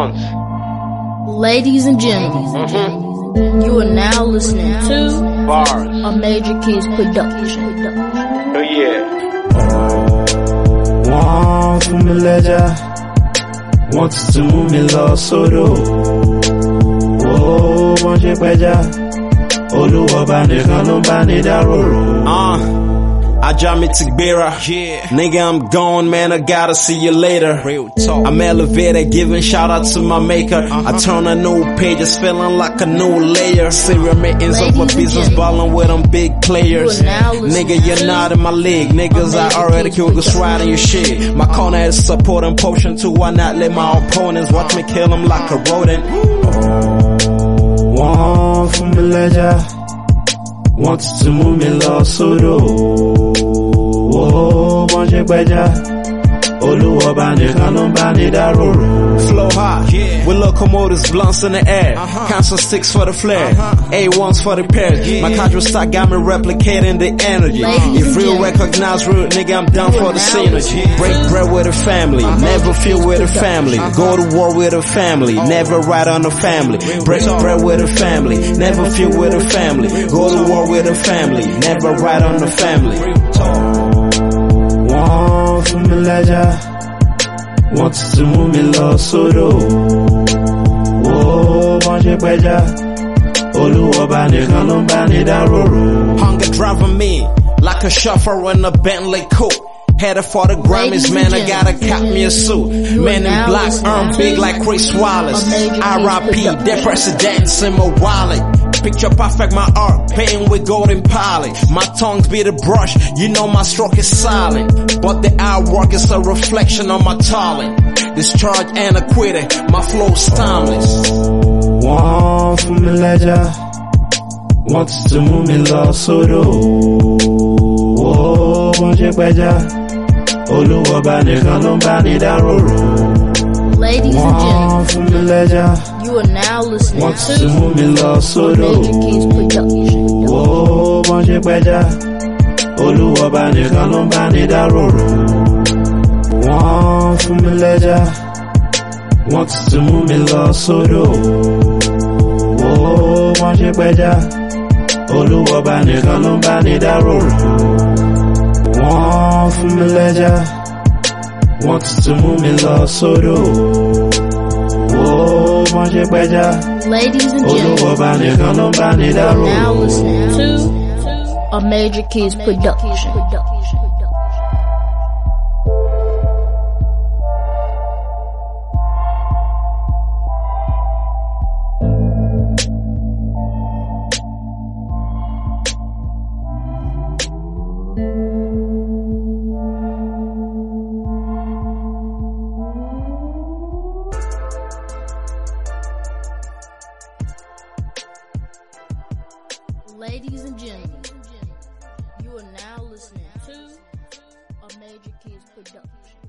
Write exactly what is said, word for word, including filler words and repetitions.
once. Ladies and gentlemen, Mm-hmm. you are now listening to Bars. a Major Keys production. Oh yeah. Wọ́n fún mi lẹ́jà, wọ́n ti tún mú mi lọ sódò. Ó wọ́n ṣe pẹja, Olúwọba nìkan ló ń bá ní dáròrò. Uh, I drive me to Gbera. Yeah. Nigga, I'm gone, man. I gotta see you later. Real talk. I'm elevated, giving shout out to my maker. Uh-huh. I turn a new page, it's feeling like a new layer. Serial meetings of my business, ballin' with them big players. Nigga, you're not in my league. Niggas, I already killed this riding your shit. My corner is supporting potion too. Why not let my opponents watch me kill them like a rodent? Wọ́n fún mi lẹ́jà, wọ́n ti tún mú mi lọ sódò. Ó wọ́n ṣe pẹja, Olúwọba nìkan ló ń bá ní dáròrò. Flow high, yeah. With locomotives, blunts in the air. Uh-huh. Council sticks for the flare, uh-huh. A ones for the pairs. Yeah. My control stock got me replicating the energy. Ladies if real recognize real, nigga, I'm down for the synergy. Break bread with a family, uh-huh. Never feel with a family. Uh-huh. Go to war with a family, uh-huh. Never ride on a family. Break bread with a family, never feel with a family. Go to war with a family, never ride on a family. Wọ́n fún mi lẹ́jà, wọ́n ti tún mú mi lọ sódò. Ó wọ́n ṣe pẹja, Olúwọba nìkan ló ń bá ní dáròrò. Hunger driving me like a chauffeur in a Bentley coupe. Headed for the Grammys, man, I gotta cop me a suit. Man in black, earn big like Chris Wallace. R I P, dead presidents in my wallet. Picture perfect, my art, painting with golden pilot. My tongues be the brush, you know my stroke is silent. But the artwork is a reflection of my talent. Discharge and acquitted, my flow's timeless. Wọ́n fún mi lẹ́jà, wọ́n ti tún mú mi lọ sódò. Ó wọ́n ṣe pẹja, Olúwọba nìkan ló ń bá ní dáròrò. Ladies and gentlemen, you are now listening wọ́n to ti tún mú mi lọ sódò. Major Keys production. Ó wọ́n ṣe pẹja, Olúwọba nìkan ló ń bá ní dáròrò. Wọ́n fún mi lẹ́jà, wọ́n ti tún mú mi lọ sódò. Ó wọ́n ṣe pẹja, Olúwọba nìkan ló ń bá ní dáròrò. Wọ́n fún mi lẹ́jà, wọ́n ti tún mú mi lọ sódò. Ó wọ́n ṣe pẹja, Ladies and Olúwọba gentlemen, nìkan ló ń bá ní you are dáròrò. now listening to a Major Keys production. Ladies and gentlemen, you are now listening to a Major Keys production.